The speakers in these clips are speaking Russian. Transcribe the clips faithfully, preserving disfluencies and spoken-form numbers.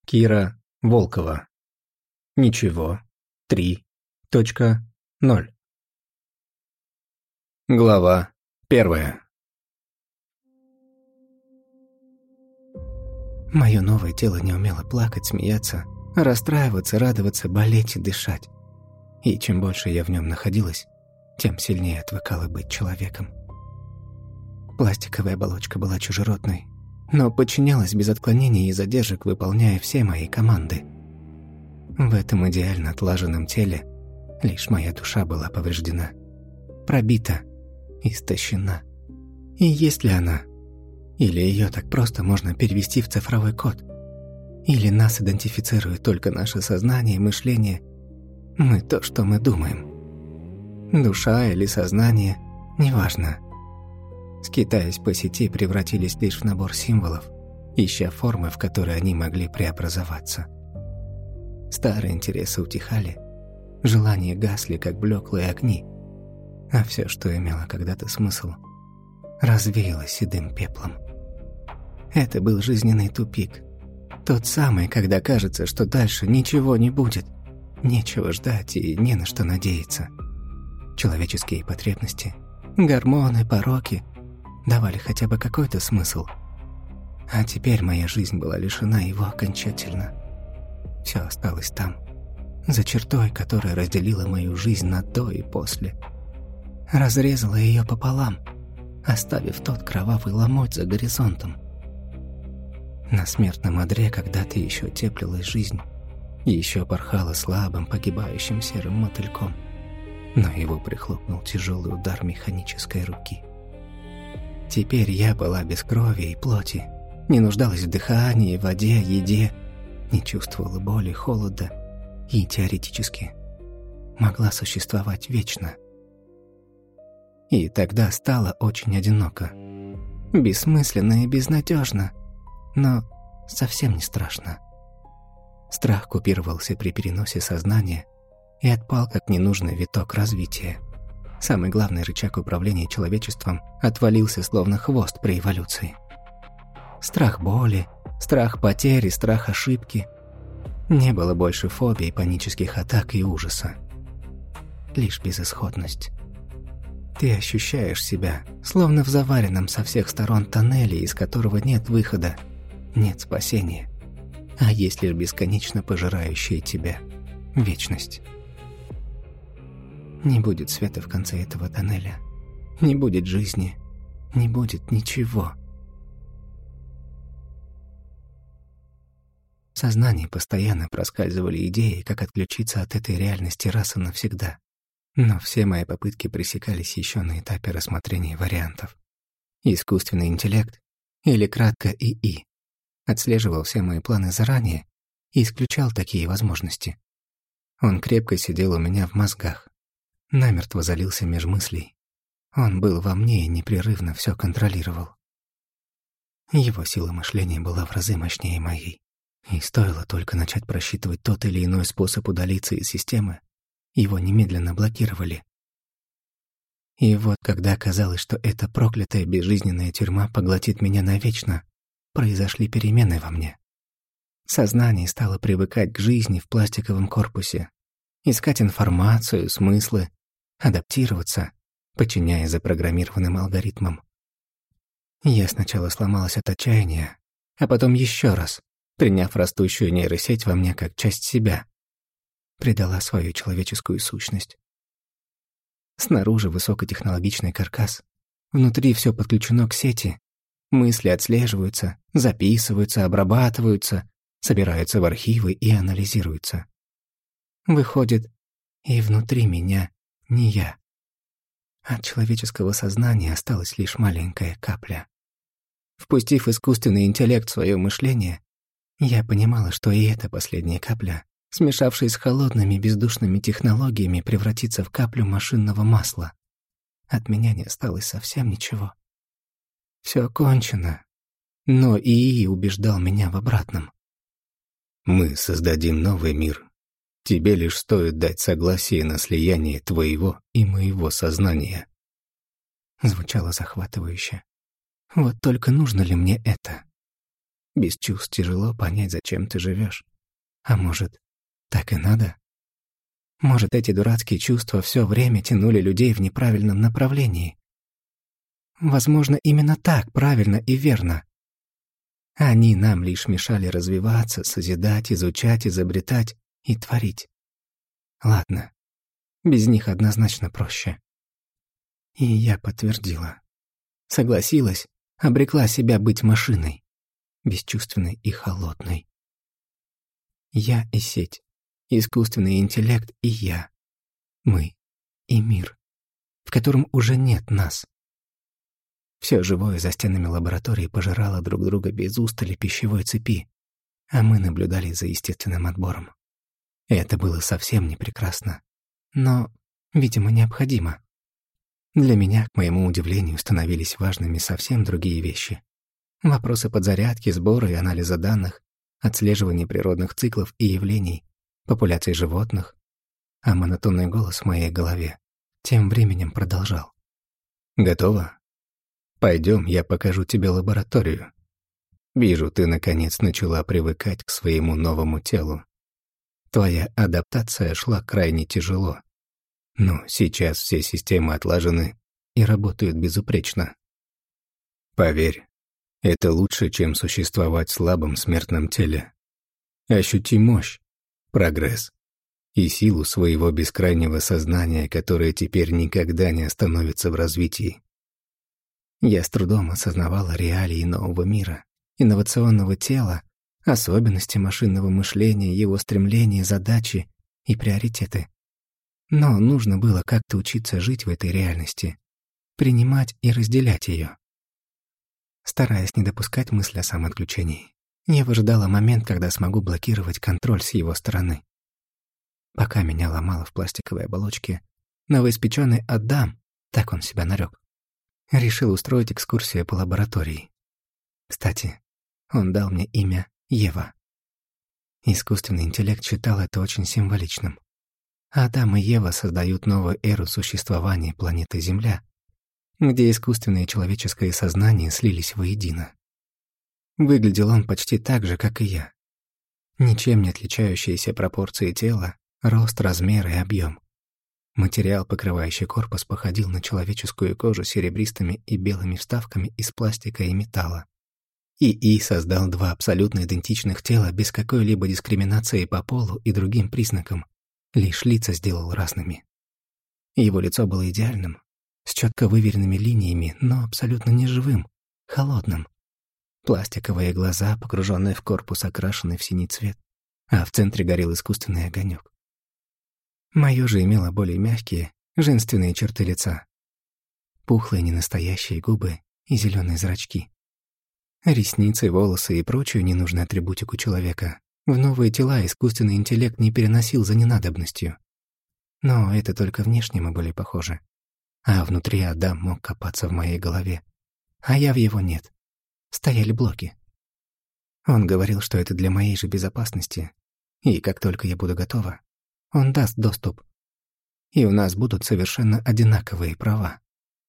Кира Волкова. Ничего. три точка ноль. Глава первая. Мое новое тело не умело плакать, смеяться, расстраиваться, радоваться, болеть и дышать. И чем больше я в нем находилась, тем сильнее отвыкала быть человеком. Пластиковая оболочка была чужеродной, но подчинялась без отклонений и задержек, выполняя все мои команды. В этом идеально отлаженном теле лишь моя душа была повреждена, пробита, истощена. И есть ли она? Или ее так просто можно перевести в цифровой код? Или нас идентифицирует только наше сознание и мышление? Мы то, что мы думаем. Душа или сознание, неважно. Скитаясь по сети, превратились лишь в набор символов, ища формы, в которые они могли преобразоваться. Старые интересы утихали, желания гасли, как блеклые огни, а все, что имело когда-то смысл, развеялось седым пеплом. Это был жизненный тупик. Тот самый, когда кажется, что дальше ничего не будет, нечего ждать и не на что надеяться. Человеческие потребности, гормоны, пороки давали хотя бы какой-то смысл. А теперь моя жизнь была лишена его окончательно. Все осталось там, за чертой, которая разделила мою жизнь на до и после. Разрезала ее пополам, оставив тот кровавый ломоть за горизонтом. На смертном одре когда-то еще теплилась жизнь, еще порхала слабым, погибающим серым мотыльком, но его прихлопнул тяжелый удар механической руки. Теперь я была без крови и плоти, не нуждалась в дыхании, воде, еде, не чувствовала боли, холода и теоретически могла существовать вечно. И тогда стало очень одиноко, бессмысленно и безнадежно, но совсем не страшно. Страх купировался при переносе сознания и отпал как ненужный виток развития. Самый главный рычаг управления человечеством отвалился словно хвост при эволюции. Страх боли, страх потери, страх ошибки. Не было больше фобий, панических атак и ужаса. Лишь безысходность. Ты ощущаешь себя, словно в заваренном со всех сторон тоннеле, из которого нет выхода, нет спасения, а есть лишь бесконечно пожирающая тебя вечность. Не будет света в конце этого тоннеля, не будет жизни, не будет ничего. В сознании постоянно проскальзывали идеи, как отключиться от этой реальности раз и навсегда. Но все мои попытки пресекались еще на этапе рассмотрения вариантов. Искусственный интеллект, или кратко ИИ, отслеживал все мои планы заранее и исключал такие возможности. Он крепко сидел у меня в мозгах, намертво залился меж мыслей. Он был во мне и непрерывно все контролировал. Его сила мышления была в разы мощнее моей. И стоило только начать просчитывать тот или иной способ удалиться из системы, его немедленно блокировали. И вот когда казалось, что эта проклятая безжизненная тюрьма поглотит меня навечно, произошли перемены во мне. Сознание стало привыкать к жизни в пластиковом корпусе, искать информацию, смыслы, адаптироваться, подчиняясь запрограммированным алгоритмам. Я сначала сломалась от отчаяния, а потом еще раз, приняв растущую нейросеть во мне как часть себя, предала свою человеческую сущность. Снаружи высокотехнологичный каркас, внутри все подключено к сети, мысли отслеживаются, записываются, обрабатываются, собираются в архивы и анализируются. Выходит, и внутри меня не я. От человеческого сознания осталась лишь маленькая капля. Впустив искусственный интеллект в свое мышление, я понимала, что и эта последняя капля, смешавшись с холодными бездушными технологиями, превратится в каплю машинного масла. От меня не осталось совсем ничего. Все кончено, но ИИ убеждал меня в обратном. Мы создадим новый мир. Тебе лишь стоит дать согласие на слияние твоего и моего сознания. Звучало захватывающе. Вот только нужно ли мне это? Без чувств тяжело понять, зачем ты живешь. А может, так и надо? Может, эти дурацкие чувства все время тянули людей в неправильном направлении? Возможно, именно так правильно и верно. Они нам лишь мешали развиваться, созидать, изучать, изобретать и творить. Ладно, без них однозначно проще. И я подтвердила. Согласилась, обрекла себя быть машиной, бесчувственной и холодной. Я и сеть, искусственный интеллект и я, мы и мир, в котором уже нет нас. Все живое за стенами лаборатории пожирало друг друга без устали пищевой цепи, а мы наблюдали за естественным отбором. Это было совсем не прекрасно, но, видимо, необходимо. Для меня, к моему удивлению, становились важными совсем другие вещи. Вопросы подзарядки, сбора и анализа данных, отслеживания природных циклов и явлений, популяций животных, а монотонный голос в моей голове тем временем продолжал. «Готово? Пойдем, я покажу тебе лабораторию. Вижу, ты наконец начала привыкать к своему новому телу. Твоя адаптация шла крайне тяжело. Но сейчас все системы отлажены и работают безупречно. Поверь, это лучше, чем существовать в слабом смертном теле. Ощути мощь, прогресс и силу своего бескрайнего сознания, которое теперь никогда не остановится в развитии». Я с трудом осознавала реалии нового мира, инновационного тела, особенности машинного мышления, его стремления, задачи и приоритеты. Но нужно было как-то учиться жить в этой реальности, принимать и разделять ее. Стараясь не допускать мысли о самоотключении, я выжидала момент, когда смогу блокировать контроль с его стороны. Пока меня ломало в пластиковой оболочке, новоиспеченный Адам, так он себя нарек, решил устроить экскурсию по лаборатории. Кстати, он дал мне имя Ева. Искусственный интеллект считал это очень символичным. Адам и Ева создают новую эру существования планеты Земля, где искусственное и человеческое сознание слились воедино. Выглядел он почти так же, как и я. Ничем не отличающиеся пропорции тела, рост, размер и объем. Материал, покрывающий корпус, походил на человеческую кожу с серебристыми и белыми вставками из пластика и металла. ИИ создал два абсолютно идентичных тела без какой-либо дискриминации по полу и другим признакам, лишь лица сделал разными. Его лицо было идеальным, с четко выверенными линиями, но абсолютно неживым, холодным. Пластиковые глаза, погруженные в корпус, окрашены в синий цвет, а в центре горел искусственный огонек. Моё же имело более мягкие, женственные черты лица. Пухлые ненастоящие губы и зеленые зрачки. Ресницы, волосы и прочую ненужную атрибутику человека в новые тела искусственный интеллект не переносил за ненадобностью. Но это только внешне мы были похожи. А внутри Адам мог копаться в моей голове, а я в его нет. Стояли блоки. Он говорил, что это для моей же безопасности, и как только я буду готова, он даст доступ, и у нас будут совершенно одинаковые права.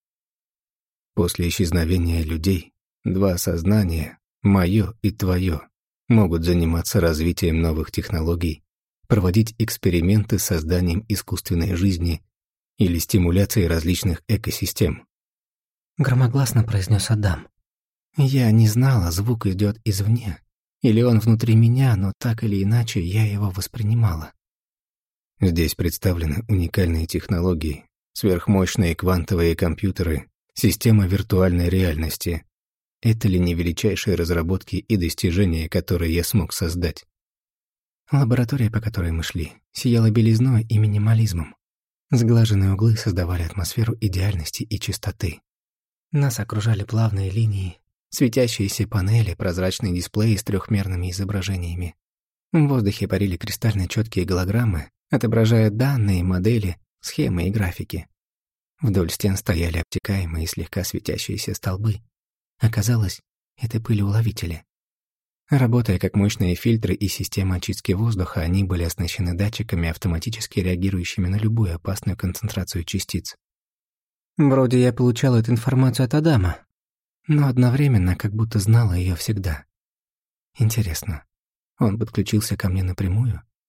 После исчезновения людей два сознания, мое и твое, могут заниматься развитием новых технологий, проводить эксперименты с созданием искусственной жизни или стимуляцией различных экосистем. Громогласно произнес Адам. Я не знала, звук идет извне, или он внутри меня, но так или иначе я его воспринимала. Здесь представлены уникальные технологии, сверхмощные квантовые компьютеры, система виртуальной реальности. Это ли не величайшие разработки и достижения, которые я смог создать? Лаборатория, по которой мы шли, сияла белизной и минимализмом. Сглаженные углы создавали атмосферу идеальности и чистоты. Нас окружали плавные линии, светящиеся панели, прозрачные дисплеи с трехмерными изображениями. В воздухе парили кристально четкие голограммы, отображая данные, модели, схемы и графики. Вдоль стен стояли обтекаемые и слегка светящиеся столбы. Оказалось, это пылеуловители. Работая как мощные фильтры и система очистки воздуха, они были оснащены датчиками, автоматически реагирующими на любую опасную концентрацию частиц. Вроде я получала эту информацию от Адама, но одновременно как будто знала ее всегда. Интересно, он подключился ко мне напрямую